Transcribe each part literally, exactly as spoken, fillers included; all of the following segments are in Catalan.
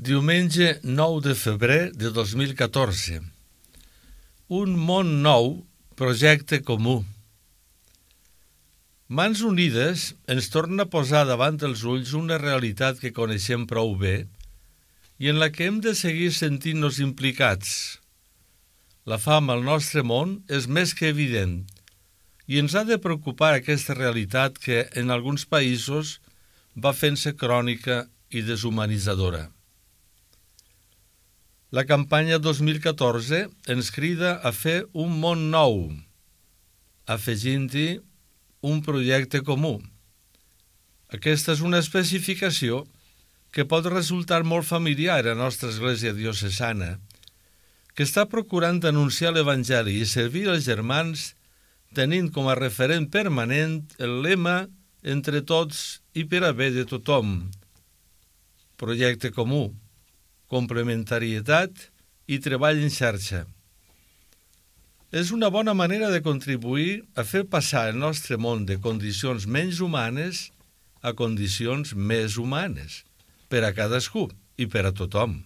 Diumenge nou de febrer de dos mil catorze. Un món nou, projecte comú. Mans Unides ens torna a posar davant els ulls una realitat que coneixem prou bé i en la que hem de seguir sentint-nos implicats. La fam al nostre món és més que evident i ens ha de preocupar aquesta realitat que en alguns països va fent-se crònica i deshumanitzadora. La campanya dos mil catorze ens crida a fer un món nou, afegint-hi un projecte comú. Aquesta és una especificació que pot resultar molt familiar a la nostra església diocesana, que està procurant anunciar l'Evangeli i servir els germans tenint com a referent permanent el lema entre tots i per a bé de tothom. Projecte comú, complementarietat i treball en xarxa. És una bona manera de contribuir a fer passar el nostre món de condicions menys humanes a condicions més humanes, per a cadascú i per a tothom.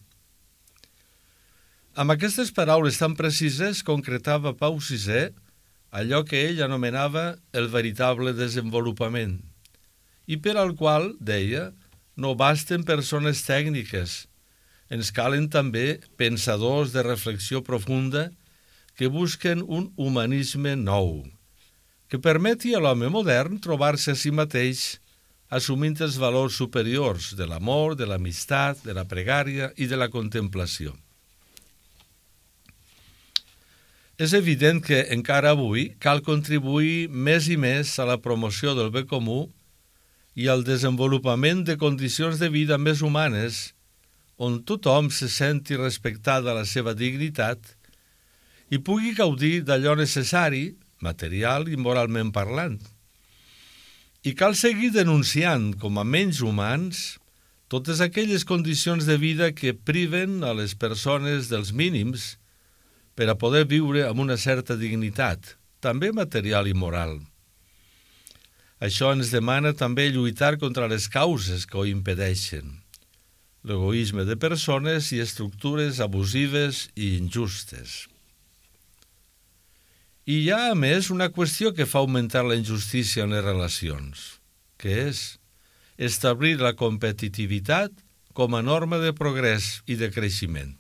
Amb aquestes paraules tan precises concretava Pau sisè allò que ell anomenava el veritable desenvolupament, i per al qual, deia, no basten persones tècniques. Ens calen també pensadors de reflexió profunda que busquen un humanisme nou, que permeti a l'home modern trobar-se a si mateix assumint els valors superiors de l'amor, de l'amistat, de la pregària i de la contemplació. És evident que encara avui cal contribuir més i més a la promoció del bé comú i al desenvolupament de condicions de vida més humanes on tothom se senti respectada la seva dignitat i pugui gaudir d'allò necessari, material i moralment parlant. I cal seguir denunciant com a menys humans totes aquelles condicions de vida que priven a les persones dels mínims per a poder viure amb una certa dignitat, també material i moral. Això ens demana també lluitar contra les causes que ho impedeixen, l'egoisme de persones i estructures abusives i injustes. I hi ha, a més, una qüestió que fa augmentar la injustícia en les relacions, que és establir la competitivitat com a norma de progrés i de creixement.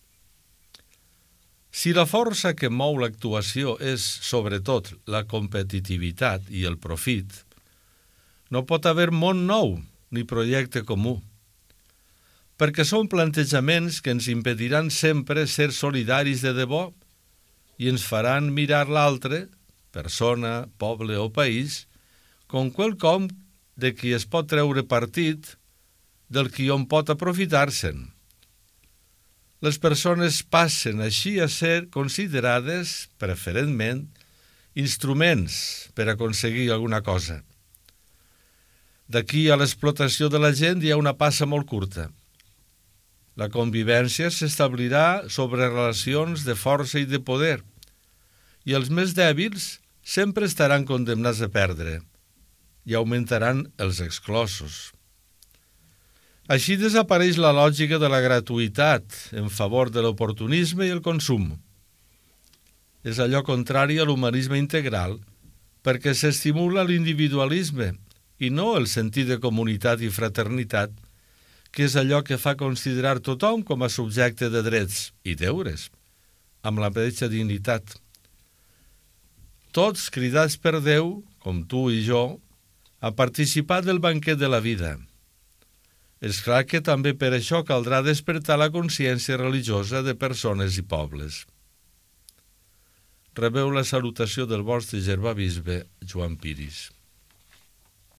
Si la força que mou l'actuació és, sobretot, la competitivitat i el profit, no pot haver món nou ni projecte comú, perquè són plantejaments que ens impediran sempre ser solidaris de debò i ens faran mirar l'altre, persona, poble o país, com quelcom de qui es pot treure partit, del qui hom pot aprofitar-se'n. Les persones passen així a ser considerades, preferentment, instruments per aconseguir alguna cosa. D'aquí a l'explotació de la gent hi ha una passa molt curta. La convivència s'establirà sobre relacions de força i de poder, i els més dèbils sempre estaran condemnats a perdre, i augmentaran els exclosos. Així desapareix la lògica de la gratuïtat en favor de l'oportunisme i el consum. És allò contrari a l'humanisme integral, perquè s'estimula l'individualisme i no el sentit de comunitat i fraternitat, que és allò que fa considerar tothom com a subjecte de drets i deures, amb la mateixa dignitat. Tots cridats per Déu, com tu i jo, a participar del banquet de la vida. És clar que també per això caldrà despertar la consciència religiosa de persones i pobles. Rebeu la salutació del vostre germà bisbe Joan Piris.